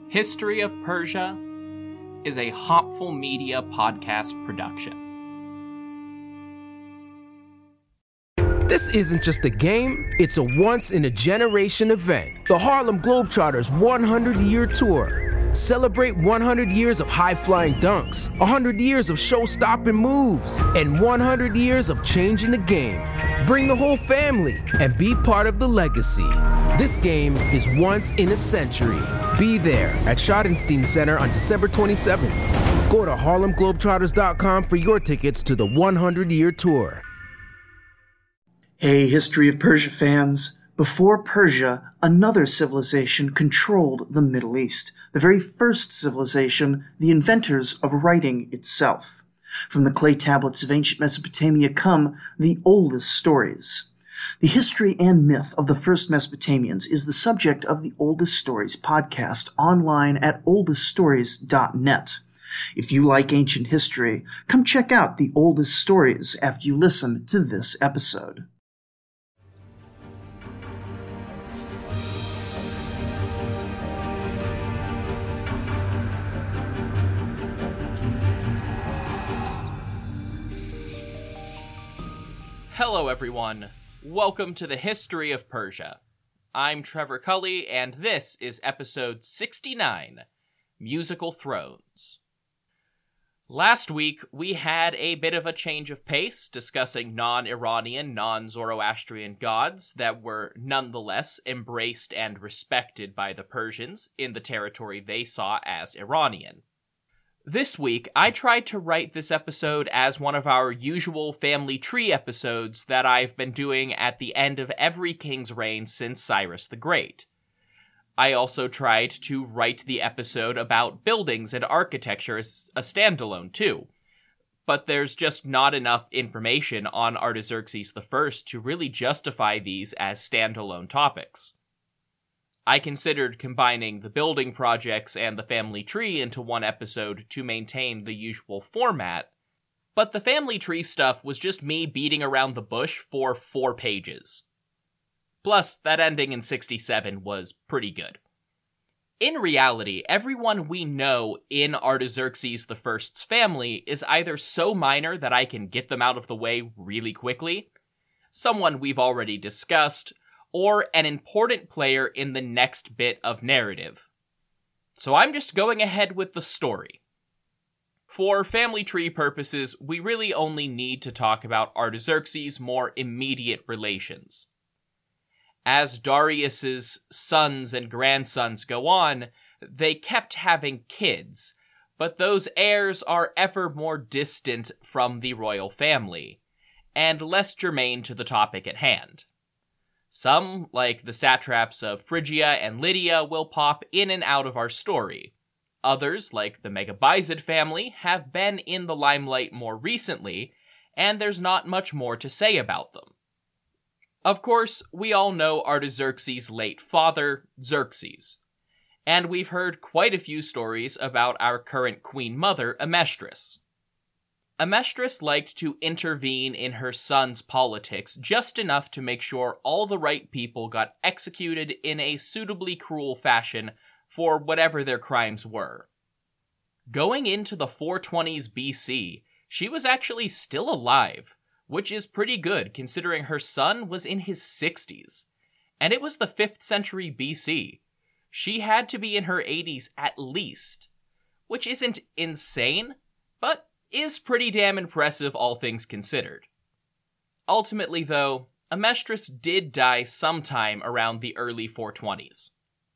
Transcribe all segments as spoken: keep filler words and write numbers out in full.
History of Persia is a Hopful Media podcast production. This isn't just a game, it's a once-in-a-generation event. The Harlem Globetrotters one hundred year Tour. Celebrate one hundred years of high-flying dunks, one hundred years of show-stopping moves, and one hundred years of changing the game. Bring the whole family and be part of the legacy. This game is once in a century. Be there at Schottenstein Center on December twenty-seventh. Go to Harlem Globetrotters dot com for your tickets to the one hundred year Tour. Hey, History of Persia fans. Before Persia, another civilization controlled the Middle East, the very first civilization, the inventors of writing itself. From the clay tablets of ancient Mesopotamia come the oldest stories. The history and myth of the first Mesopotamians is the subject of the Oldest Stories podcast online at oldest stories dot net. If you like ancient history, come check out the Oldest Stories after you listen to this episode. Hello everyone, welcome to the History of Persia. I'm Trevor Cully, and this is episode sixty-nine, Musical Thrones. Last week, we had a bit of a change of pace, discussing non-Iranian, non-Zoroastrian gods that were nonetheless embraced and respected by the Persians in the territory they saw as Iranian. This week, I tried to write this episode as one of our usual family tree episodes that I've been doing at the end of every king's reign since Cyrus the Great. I also tried to write the episode about buildings and architecture as a standalone too, but there's just not enough information on Artaxerxes the First to really justify these as standalone topics. I considered combining the building projects and the family tree into one episode to maintain the usual format, but the family tree stuff was just me beating around the bush for four pages. Plus, that ending in sixty-seven was pretty good. In reality, everyone we know in Artaxerxes the First's family is either so minor that I can get them out of the way really quickly, someone we've already discussed, or an important player in the next bit of narrative. So I'm just going ahead with the story. For family tree purposes, we really only need to talk about Artaxerxes' more immediate relations. As Darius's sons and grandsons go on, they kept having kids, but those heirs are ever more distant from the royal family, and less germane to the topic at hand. Some, like the satraps of Phrygia and Lydia, will pop in and out of our story. Others, like the Megabizid family, have been in the limelight more recently, and there's not much more to say about them. Of course, we all know Artaxerxes' late father, Xerxes, and we've heard quite a few stories about our current queen mother, Amestris. Amestris liked to intervene in her son's politics just enough to make sure all the right people got executed in a suitably cruel fashion for whatever their crimes were. Going into the four twenties B C, she was actually still alive, which is pretty good considering her son was in his sixties, and it was the fifth century B C. She had to be in her eighties at least, which isn't insane, but is pretty damn impressive all things considered. Ultimately, though, Amestris did die sometime around the early four twenties.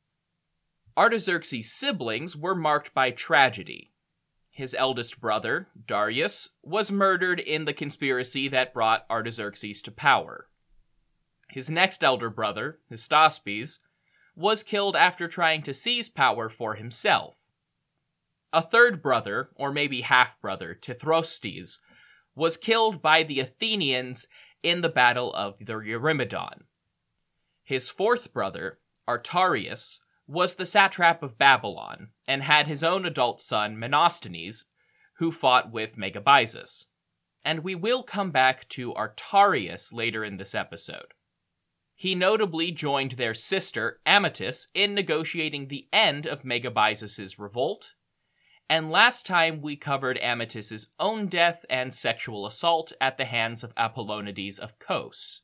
Artaxerxes' siblings were marked by tragedy. His eldest brother, Darius, was murdered in the conspiracy that brought Artaxerxes to power. His next elder brother, Hystaspes, was killed after trying to seize power for himself. A third brother, or maybe half-brother, Tithrostes, was killed by the Athenians in the Battle of the Eurymedon. His fourth brother, Artarius, was the satrap of Babylon, and had his own adult son, Menosthenes, who fought with Megabyzus. And we will come back to Artarius later in this episode. He notably joined their sister, Amytis, in negotiating the end of Megabyzus' revolt, and last time we covered Amytis' own death and sexual assault at the hands of Apollonides of Kos.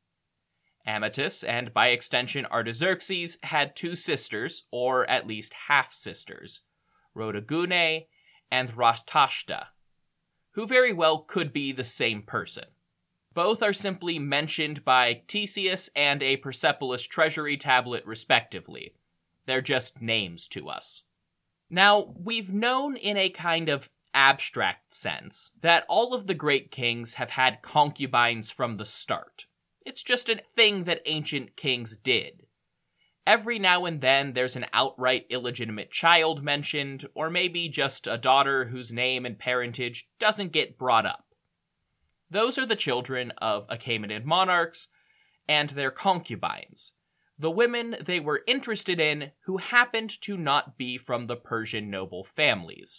Amytis, and by extension Artaxerxes, had two sisters, or at least half-sisters, Rhodogune and Ratashta, who very well could be the same person. Both are simply mentioned by Ctesias and a Persepolis treasury tablet respectively. They're just names to us. Now, we've known in a kind of abstract sense that all of the great kings have had concubines from the start. It's just a thing that ancient kings did. Every now and then there's an outright illegitimate child mentioned, or maybe just a daughter whose name and parentage doesn't get brought up. Those are the children of Achaemenid monarchs and their concubines, the women they were interested in who happened to not be from the Persian noble families.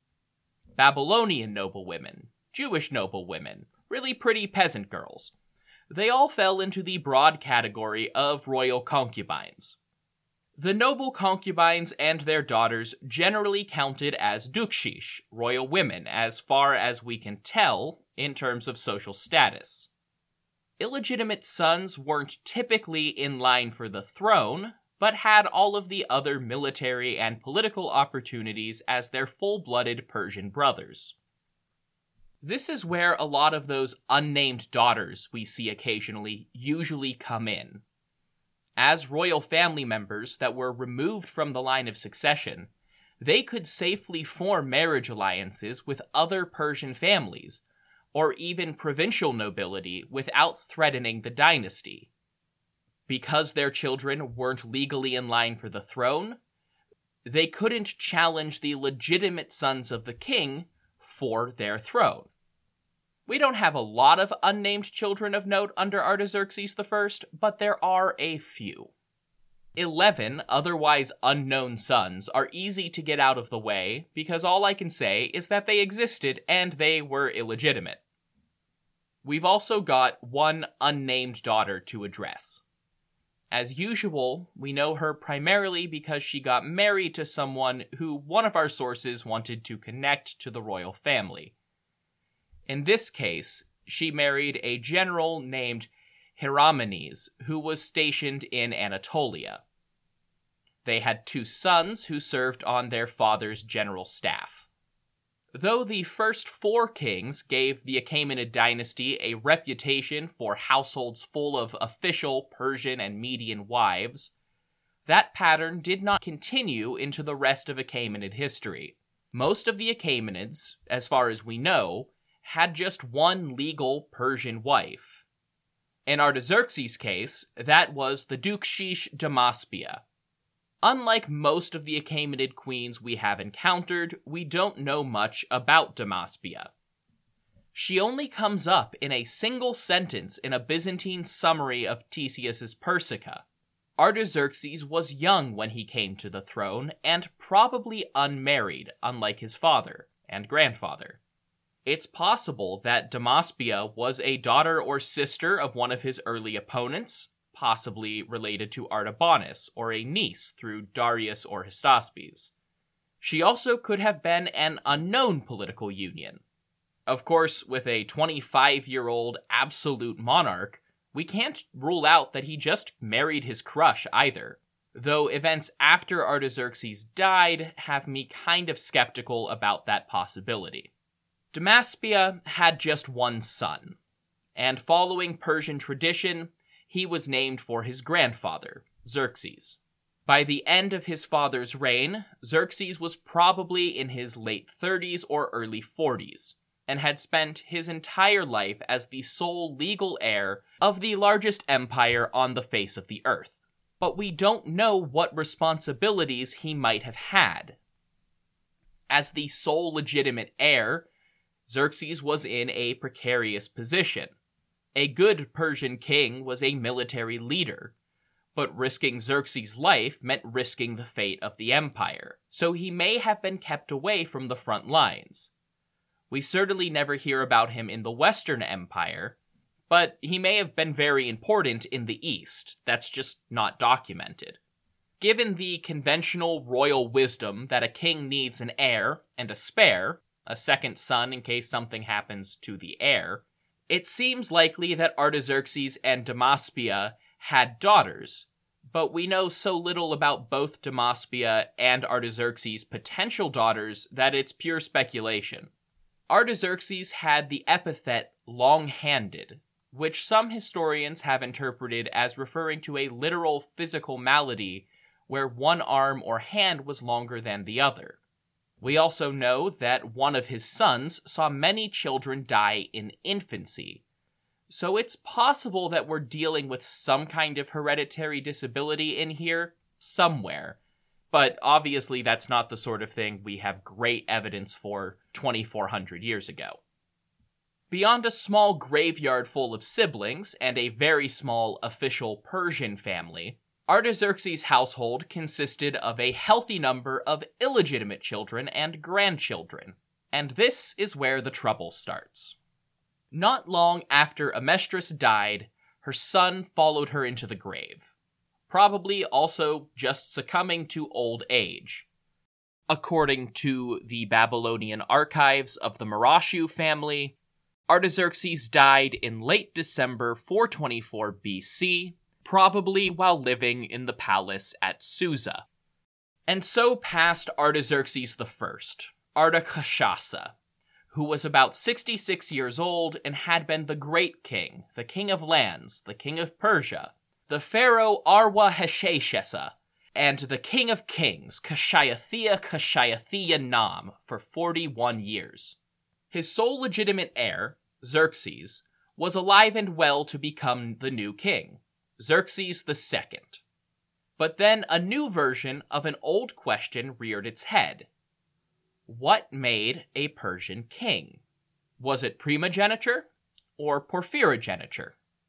Babylonian noblewomen, Jewish noblewomen, really pretty peasant girls. They all fell into the broad category of royal concubines. The noble concubines and their daughters generally counted as dukshish, royal women, as far as we can tell in terms of social status. Illegitimate sons weren't typically in line for the throne, but had all of the other military and political opportunities as their full-blooded Persian brothers. This is where a lot of those unnamed daughters we see occasionally usually come in. As royal family members that were removed from the line of succession, they could safely form marriage alliances with other Persian families, or even provincial nobility without threatening the dynasty. Because their children weren't legally in line for the throne, they couldn't challenge the legitimate sons of the king for their throne. We don't have a lot of unnamed children of note under Artaxerxes the First, but there are a few. Eleven otherwise unknown sons are easy to get out of the way because all I can say is that they existed and they were illegitimate. We've also got one unnamed daughter to address. As usual, we know her primarily because she got married to someone who one of our sources wanted to connect to the royal family. In this case, she married a general named Hieramenes, who was stationed in Anatolia. They had two sons who served on their father's general staff. Though the first four kings gave the Achaemenid dynasty a reputation for households full of official Persian and Median wives, that pattern did not continue into the rest of Achaemenid history. Most of the Achaemenids, as far as we know, had just one legal Persian wife. In Artaxerxes' case, that was the Dukshish Damaspia. Unlike most of the Achaemenid queens we have encountered, we don't know much about Damaspia. She only comes up in a single sentence in a Byzantine summary of Ctesias' Persica. Artaxerxes was young when he came to the throne, and probably unmarried, unlike his father and grandfather. It's possible that Damaspia was a daughter or sister of one of his early opponents, possibly related to Artabanus, or a niece through Darius or Hystaspes. She also could have been an unknown political union. Of course, with a twenty-five-year-old absolute monarch, we can't rule out that he just married his crush either, though events after Artaxerxes died have me kind of skeptical about that possibility. Damaspia had just one son, and following Persian tradition, he was named for his grandfather, Xerxes. By the end of his father's reign, Xerxes was probably in his late thirties or early forties, and had spent his entire life as the sole legal heir of the largest empire on the face of the earth. But we don't know what responsibilities he might have had. As the sole legitimate heir, Xerxes was in a precarious position. A good Persian king was a military leader, but risking Xerxes' life meant risking the fate of the empire, so he may have been kept away from the front lines. We certainly never hear about him in the Western Empire, but he may have been very important in the East. That's just not documented. Given the conventional royal wisdom that a king needs an heir and a spare, a second son in case something happens to the heir, it seems likely that Artaxerxes and Demaspia had daughters, but we know so little about both Demaspia and Artaxerxes' potential daughters that it's pure speculation. Artaxerxes had the epithet long-handed, which some historians have interpreted as referring to a literal physical malady where one arm or hand was longer than the other. We also know that one of his sons saw many children die in infancy, so it's possible that we're dealing with some kind of hereditary disability in here, somewhere. But obviously that's not the sort of thing we have great evidence for twenty-four hundred years ago. Beyond a small graveyard full of siblings and a very small official Persian family, Artaxerxes' household consisted of a healthy number of illegitimate children and grandchildren, and this is where the trouble starts. Not long after Amestris died, her son followed her into the grave, probably also just succumbing to old age. According to the Babylonian archives of the Marashu family, Artaxerxes died in late December four twenty-four B C, probably while living in the palace at Susa. And so passed Artaxerxes the First, Artakshasa, who was about sixty-six years old and had been the great king, the king of lands, the king of Persia, the pharaoh Arwahesheshesa, and the king of kings, Kashayathia Kashayathia Nam, for forty-one years. His sole legitimate heir, Xerxes, was alive and well to become the new king, Xerxes the Second. But then a new version of an old question reared its head. What made a Persian king? Was it primogeniture or porphyrogeniture?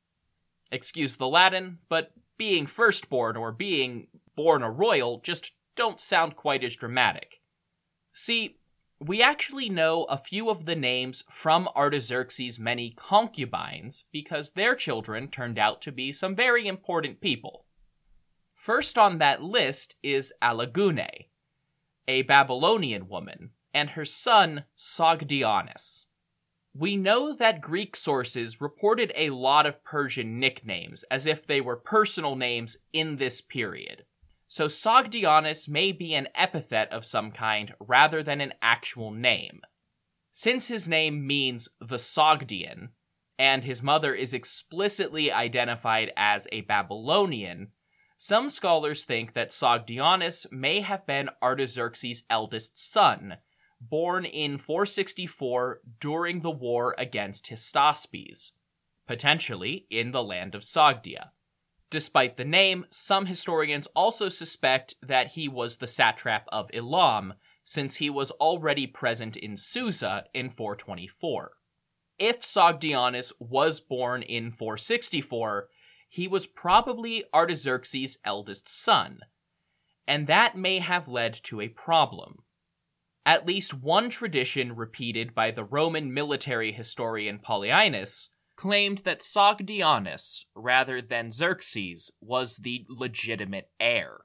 Excuse the Latin, but being firstborn or being born a royal just don't sound quite as dramatic. See, we actually know a few of the names from Artaxerxes' many concubines because their children turned out to be some very important people. First on that list is Alagune, a Babylonian woman, and her son Sogdianos. We know that Greek sources reported a lot of Persian nicknames as if they were personal names in this period. So Sogdianos may be an epithet of some kind rather than an actual name. Since his name means the Sogdian, and his mother is explicitly identified as a Babylonian, some scholars think that Sogdianos may have been Artaxerxes' eldest son, born in four sixty-four during the war against Hystaspes, potentially in the land of Sogdia. Despite the name, some historians also suspect that he was the satrap of Elam, since he was already present in Susa in four twenty-four. If Sogdianos was born in four sixty-four, he was probably Artaxerxes' eldest son, and that may have led to a problem. At least one tradition repeated by the Roman military historian Polyaenus claimed that Sogdianos, rather than Xerxes, was the legitimate heir.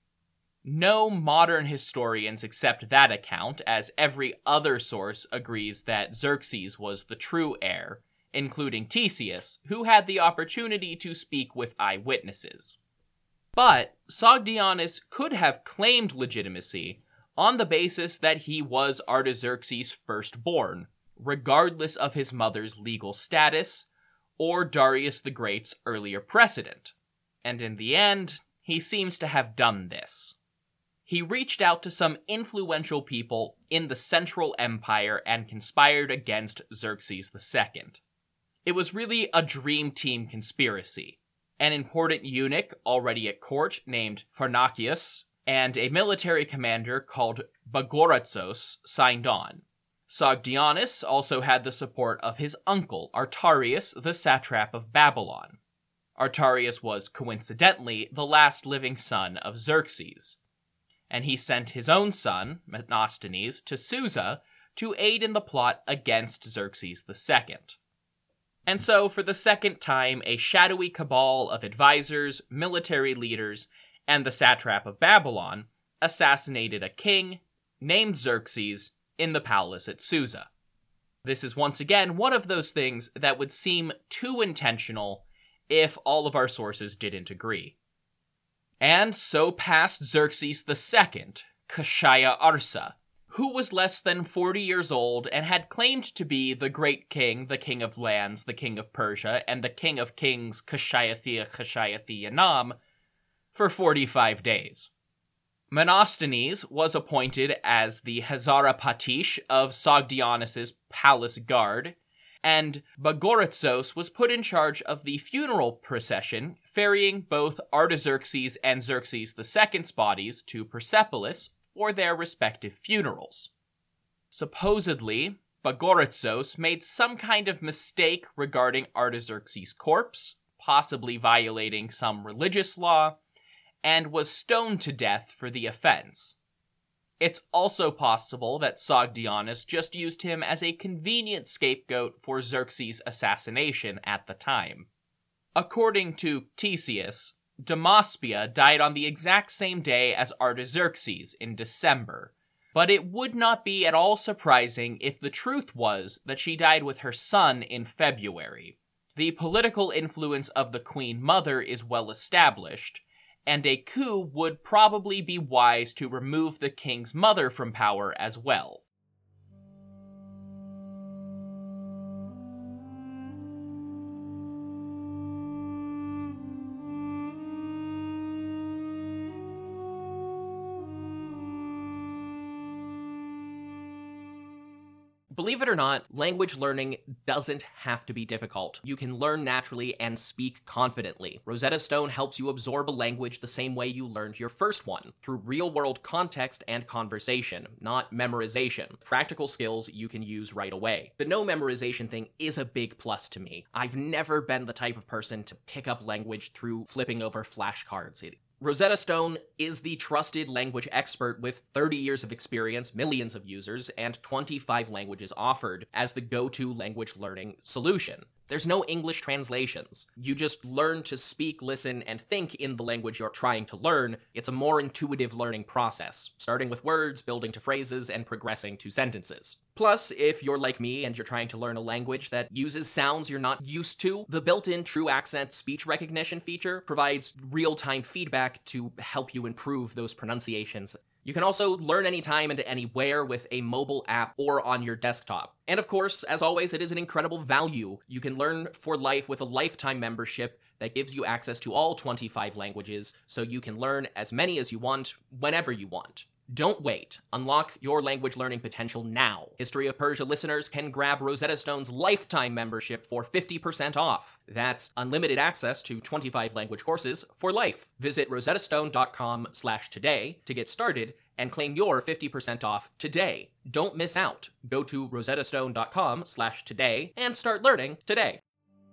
No modern historians accept that account, as every other source agrees that Xerxes was the true heir, including Ctesias, who had the opportunity to speak with eyewitnesses. But Sogdianos could have claimed legitimacy on the basis that he was Artaxerxes' firstborn, regardless of his mother's legal status, or Darius the Great's earlier precedent. And in the end, he seems to have done this. He reached out to some influential people in the Central Empire and conspired against Xerxes the Second. It was really a dream team conspiracy. An important eunuch already at court named Pharnakius, and a military commander called Bagoratzos signed on. Sogdianos also had the support of his uncle, Artarius, the satrap of Babylon. Artarius was, coincidentally, the last living son of Xerxes, and he sent his own son, Menosthenes, to Susa to aid in the plot against Xerxes the Second. And so, for the second time, a shadowy cabal of advisors, military leaders, and the satrap of Babylon assassinated a king named Xerxes in the palace at Susa. This is once again one of those things that would seem too intentional if all of our sources didn't agree. And so passed Xerxes the Second, Kashaya Arsa, who was less than forty years old and had claimed to be the great king, the king of lands, the king of Persia, and the king of kings, Kashayathia Kashayathia Nam, for forty-five days. Menosthenes was appointed as the Hazara Patish of Sogdianus' palace guard, and Bagorotsos was put in charge of the funeral procession, ferrying both Artaxerxes and Xerxes the Second's bodies to Persepolis for their respective funerals. Supposedly, Bagorotsos made some kind of mistake regarding Artaxerxes' corpse, possibly violating some religious law, and was stoned to death for the offense. It's also possible that Sogdianus just used him as a convenient scapegoat for Xerxes' assassination at the time. According to Ctesias, Demaspia died on the exact same day as Artaxerxes in December, but it would not be at all surprising if the truth was that she died with her son in February. The political influence of the Queen Mother is well established, and a coup would probably be wise to remove the king's mother from power as well. Believe it or not, language learning doesn't have to be difficult. You can learn naturally and speak confidently. Rosetta Stone helps you absorb a language the same way you learned your first one, through real-world context and conversation, not memorization. Practical skills you can use right away. The no memorization thing is a big plus to me. I've never been the type of person to pick up language through flipping over flashcards. It Rosetta Stone is the trusted language expert with thirty years of experience, millions of users, and twenty-five languages offered as the go-to language learning solution. There's no English translations. You just learn to speak, listen, and think in the language you're trying to learn. It's a more intuitive learning process, starting with words, building to phrases, and progressing to sentences. Plus, if you're like me and you're trying to learn a language that uses sounds you're not used to, the built-in True Accent speech recognition feature provides real-time feedback to help you improve those pronunciations. You can also learn anytime and anywhere with a mobile app or on your desktop. And of course, as always, it is an incredible value. You can learn for life with a lifetime membership that gives you access to all twenty-five languages, so you can learn as many as you want, whenever you want. Don't wait. Unlock your language learning potential now. History of Persia listeners can grab Rosetta Stone's lifetime membership for fifty percent off. That's unlimited access to twenty-five language courses for life. Visit rosettastone.com slash today to get started and claim your fifty percent off today. Don't miss out. Go to rosettastone.com slash today and start learning today.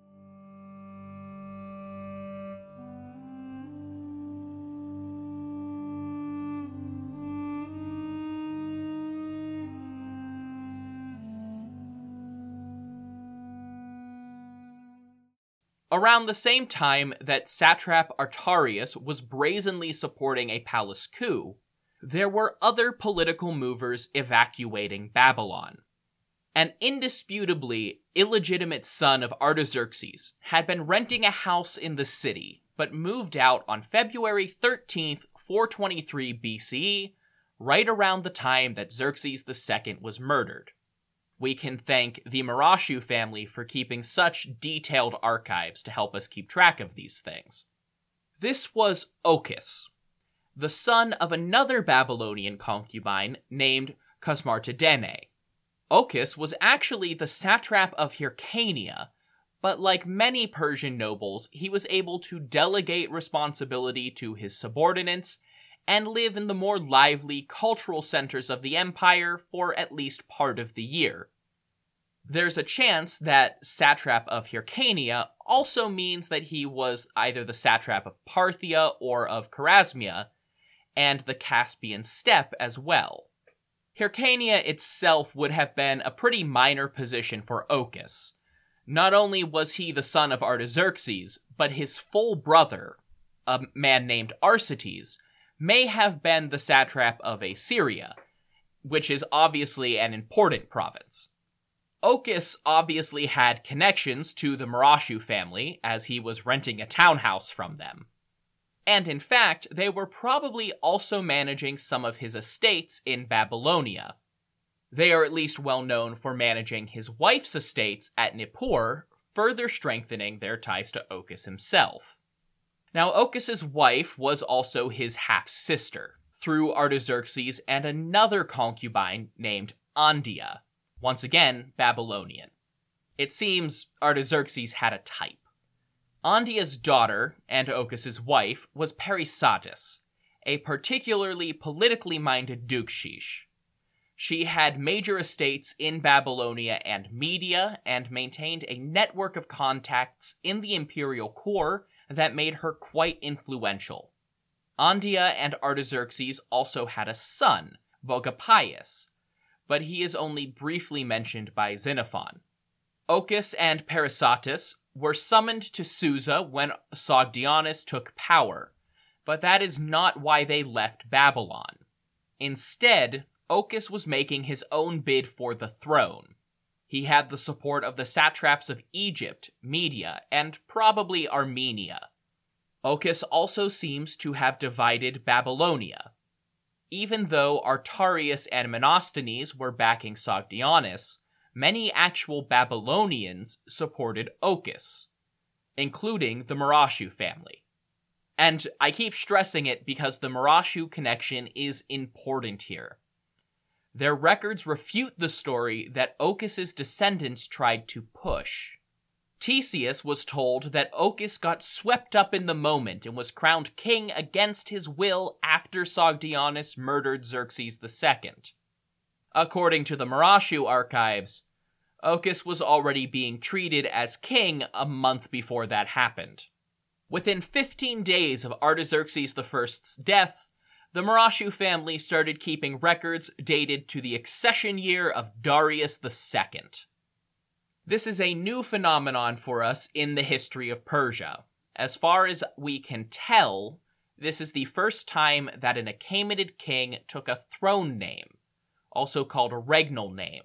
Around the same time that satrap Artarius was brazenly supporting a palace coup, there were other political movers evacuating Babylon. An indisputably illegitimate son of Artaxerxes had been renting a house in the city, but moved out on February thirteenth, four twenty-three B C E, right around the time that Xerxes the Second was murdered. We can thank the Marashu family for keeping such detailed archives to help us keep track of these things. This was Ochus, the son of another Babylonian concubine named Cosmartadene. Ochus was actually the satrap of Hyrcania, but like many Persian nobles, he was able to delegate responsibility to his subordinates and live in the more lively cultural centers of the empire for at least part of the year. There's a chance that satrap of Hyrcania also means that he was either the satrap of Parthia or of Chorasmia, and the Caspian steppe as well. Hyrcania itself would have been a pretty minor position for Ochus. Not only was he the son of Artaxerxes, but his full brother, a man named Arsaces, may have been the satrap of Assyria, which is obviously an important province. Ochus obviously had connections to the Marashu family, as he was renting a townhouse from them. And in fact, they were probably also managing some of his estates in Babylonia. They are at least well known for managing his wife's estates at Nippur, further strengthening their ties to Ochus himself. Now, Ochus's wife was also his half-sister, through Artaxerxes and another concubine named Andia, once again Babylonian. It seems Artaxerxes had a type. Andia's daughter, and Ochus's wife, was Parysatis, a particularly politically minded dukshish. She had major estates in Babylonia and Media, and maintained a network of contacts in the imperial core that made her quite influential. Andia and Artaxerxes also had a son, Vogapius, but he is only briefly mentioned by Xenophon. Ochus and Parysatis were summoned to Susa when Sogdianus took power, but that is not why they left Babylon. Instead, Ochus was making his own bid for the throne. He had the support of the satraps of Egypt, Media, and probably Armenia. Ochus also seems to have divided Babylonia. Even though Artarius and Menosthenes were backing Sogdianus, many actual Babylonians supported Ochus, including the Marashu family. And I keep stressing it because the Marashu connection is important here. Their records refute the story that Ochus's descendants tried to push. Theseus was told that Ochus got swept up in the moment and was crowned king against his will after Sogdianus murdered Xerxes the Second. According to the Marashu archives, Ochus was already being treated as king a month before that happened. Within fifteen days of Artaxerxes the First's death, the Marashu family started keeping records dated to the accession year of Darius the Second. This is a new phenomenon for us in the history of Persia. As far as we can tell, this is the first time that an Achaemenid king took a throne name, also called a regnal name.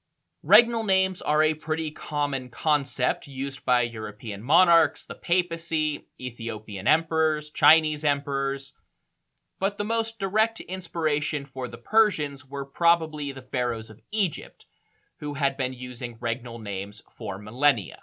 Regnal names are a pretty common concept used by European monarchs, the papacy, Ethiopian emperors, Chinese emperors, but the most direct inspiration for the Persians were probably the pharaohs of Egypt, who had been using regnal names for millennia.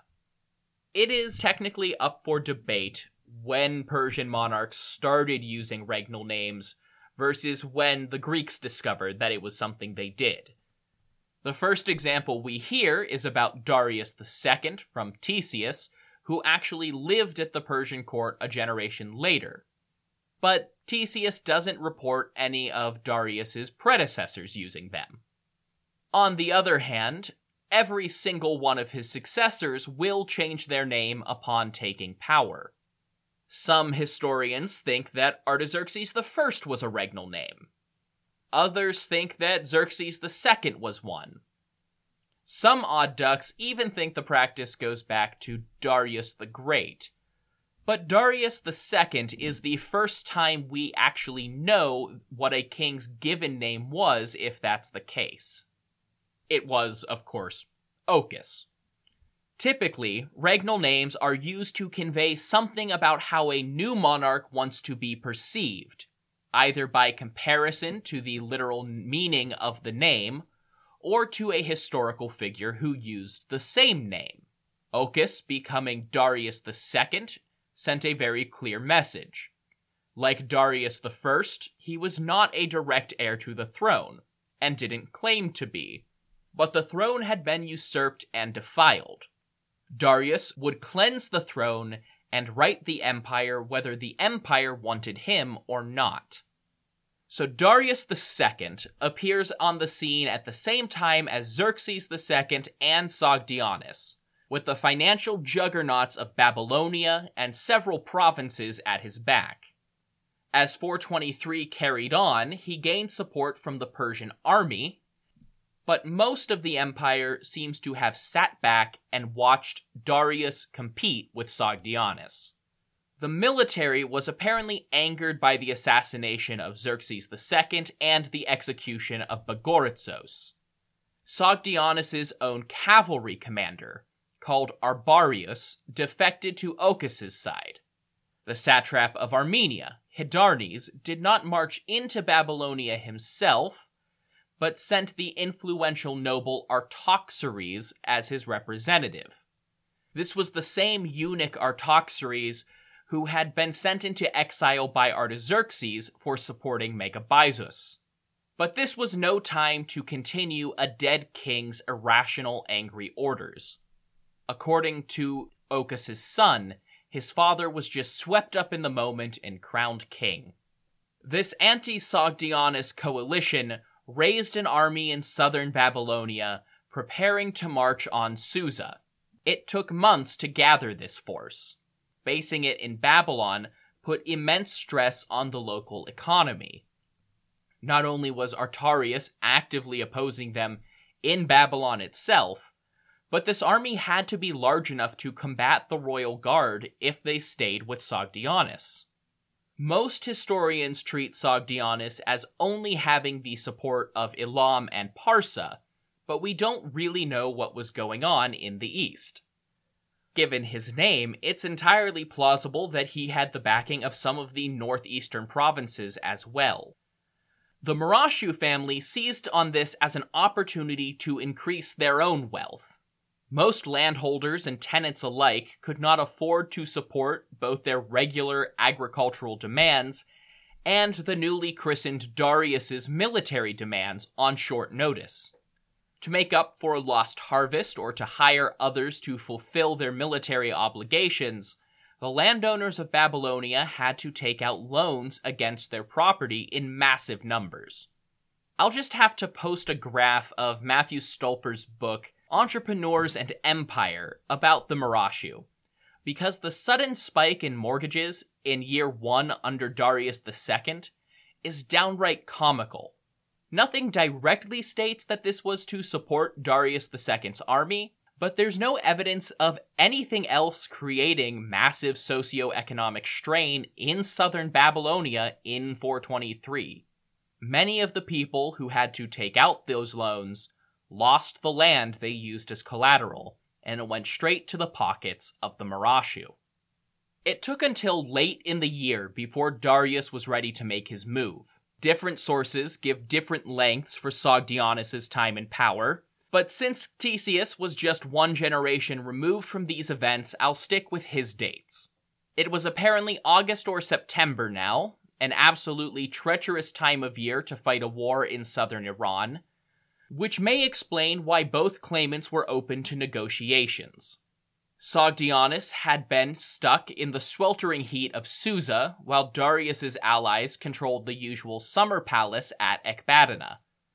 It is technically up for debate when Persian monarchs started using regnal names versus when the Greeks discovered that it was something they did. The first example we hear is about Darius the Second from Theseus, who actually lived at the Persian court a generation later. But Theseus doesn't report any of Darius's predecessors using them. On the other hand, every single one of his successors will change their name upon taking power. Some historians think that Artaxerxes the First was a regnal name. Others think that Xerxes the Second was one. Some odd ducks even think the practice goes back to Darius the Great. But Darius the Second is the first time we actually know what a king's given name was, if that's the case. It was, of course, Ochus. Typically, regnal names are used to convey something about how a new monarch wants to be perceived, either by comparison to the literal meaning of the name, or to a historical figure who used the same name. Ochus becoming Darius the Second sent a very clear message. Like Darius the First, he was not a direct heir to the throne, and didn't claim to be, but the throne had been usurped and defiled. Darius would cleanse the throne and right the empire whether the empire wanted him or not. So Darius the Second appears on the scene at the same time as Xerxes the Second and Sogdianus, with the financial juggernauts of Babylonia and several provinces at his back. As four twenty-three carried on, he gained support from the Persian army, but most of the empire seems to have sat back and watched Darius compete with Sogdianus. The military was apparently angered by the assassination of Xerxes the Second and the execution of Bagoritzos. Sogdianus's own cavalry commander, called Arbarius, defected to Ochus's side. The satrap of Armenia, Hydarnes, did not march into Babylonia himself, but sent the influential noble Artaxerxes as his representative. This was the same eunuch Artaxerxes who had been sent into exile by Artaxerxes for supporting Megabyzus. But this was no time to continue a dead king's irrational, angry orders. According to Ochus's son, his father was just swept up in the moment and crowned king. This anti-Sogdianus coalition raised an army in southern Babylonia, preparing to march on Susa. It took months to gather this force. Basing it in Babylon put immense stress on the local economy. Not only was Artarius actively opposing them in Babylon itself, but this army had to be large enough to combat the royal guard if they stayed with Sogdianus. Most historians treat Sogdianus as only having the support of Elam and Parsa, but we don't really know what was going on in the east. Given his name, it's entirely plausible that he had the backing of some of the northeastern provinces as well. The Marashu family seized on this as an opportunity to increase their own wealth. Most landholders and tenants alike could not afford to support both their regular agricultural demands and the newly christened Darius's military demands on short notice. To make up for a lost harvest or to hire others to fulfill their military obligations, the landowners of Babylonia had to take out loans against their property in massive numbers. I'll just have to post a graph of Matthew Stolper's book, Entrepreneurs and Empire, about the Marashu, because the sudden spike in mortgages in year one under Darius the Second is downright comical. Nothing directly states that this was to support Darius the Second's army, but there's no evidence of anything else creating massive socio-economic strain in southern Babylonia in four twenty-three. Many of the people who had to take out those loans lost the land they used as collateral, and it went straight to the pockets of the Marashu. It took until late in the year before Darius was ready to make his move. Different sources give different lengths for Sogdianus' time in power, but since Ctesias was just one generation removed from these events, I'll stick with his dates. It was apparently August or September now, an absolutely treacherous time of year to fight a war in southern Iran, which may explain why both claimants were open to negotiations. Sogdianus had been stuck in the sweltering heat of Susa, while Darius's allies controlled the usual summer palace at Ecbatana.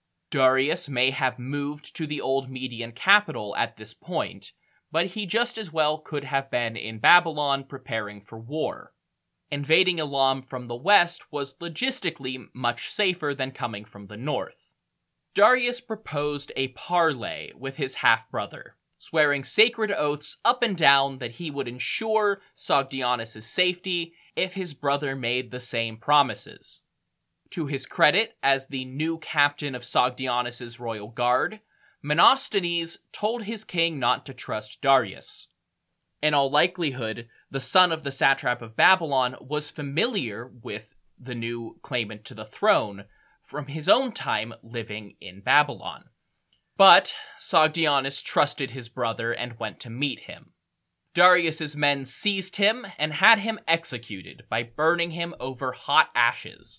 Darius may have moved to the old Median capital at this point, but he just as well could have been in Babylon preparing for war. Invading Elam from the west was logistically much safer than coming from the north. Darius proposed a parley with his half-brother, swearing sacred oaths up and down that he would ensure Sogdianus' safety if his brother made the same promises. To his credit, as the new captain of Sogdianus' royal guard, Menosthenes told his king not to trust Darius. In all likelihood, the son of the satrap of Babylon was familiar with the new claimant to the throne from his own time living in Babylon. But Sogdianus trusted his brother and went to meet him. Darius's men seized him and had him executed by burning him over hot ashes.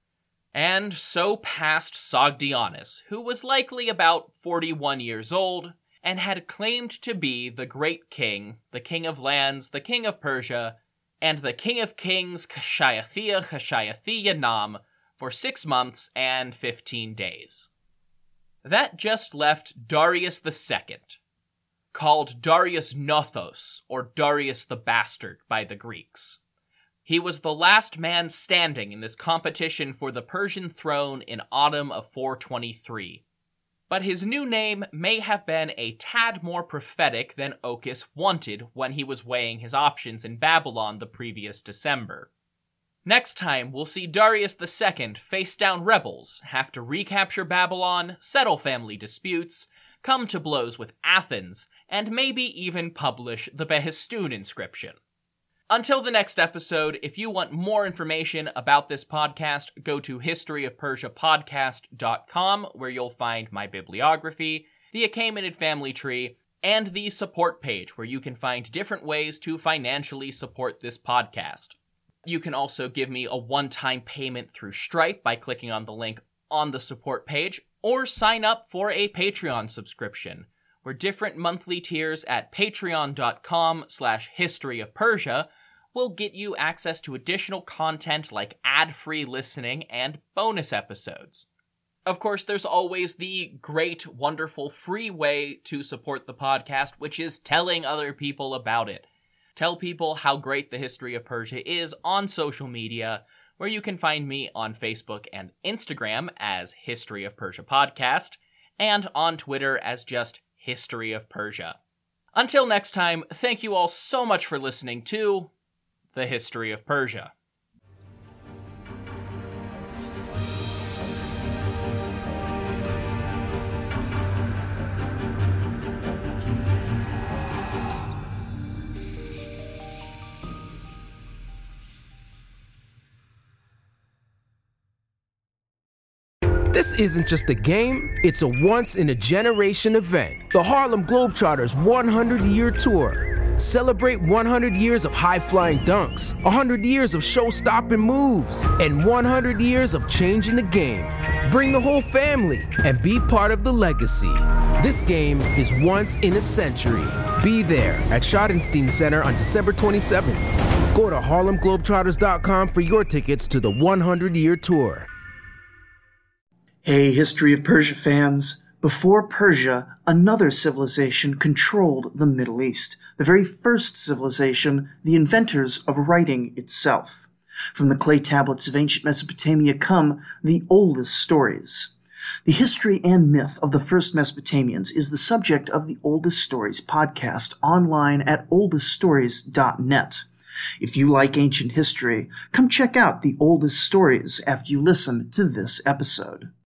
And so passed Sogdianus, who was likely about forty-one years old, and had claimed to be the great king, the king of lands, the king of Persia, and the king of kings Kshayathia Kshayathia Nam for six months and fifteen days. That just left Darius the Second, called Darius Nothos, or Darius the Bastard by the Greeks. He was the last man standing in this competition for the Persian throne in autumn of four twenty-three. but his new name may have been a tad more prophetic than Ochus wanted when he was weighing his options in Babylon the previous December. Next time, we'll see Darius the Second face down rebels, have to recapture Babylon, settle family disputes, come to blows with Athens, and maybe even publish the Behistun inscription. Until the next episode, if you want more information about this podcast, go to history of persia podcast dot com, where you'll find my bibliography, the Achaemenid family tree, and the support page, where you can find different ways to financially support this podcast. You can also give me a one-time payment through Stripe by clicking on the link on the support page, or sign up for a Patreon subscription, where different monthly tiers at patreon dot com slash history of persia will get you access to additional content like ad-free listening and bonus episodes. Of course, there's always the great, wonderful, free way to support the podcast, which is telling other people about it. Tell people how great the History of Persia is on social media, where you can find me on Facebook and Instagram as History of Persia Podcast, and on Twitter as just History of Persia. Until next time, thank you all so much for listening to The History of Persia. This isn't just a game, it's a once-in-a-generation event. The Harlem Globetrotters one hundred year Tour. Celebrate one hundred years of high-flying dunks, one hundred years of show-stopping moves, and one hundred years of changing the game. Bring the whole family and be part of the legacy. This game is once in a century. Be there at Schottenstein Center on December twenty-seventh. Go to harlem globetrotters dot com for your tickets to the one hundred year Tour. Hey, History of Persia fans. Before Persia, another civilization controlled the Middle East, the very first civilization, the inventors of writing itself. From the clay tablets of ancient Mesopotamia come the oldest stories. The history and myth of the first Mesopotamians is the subject of the Oldest Stories podcast online at oldest stories dot net. If you like ancient history, come check out the Oldest Stories after you listen to this episode.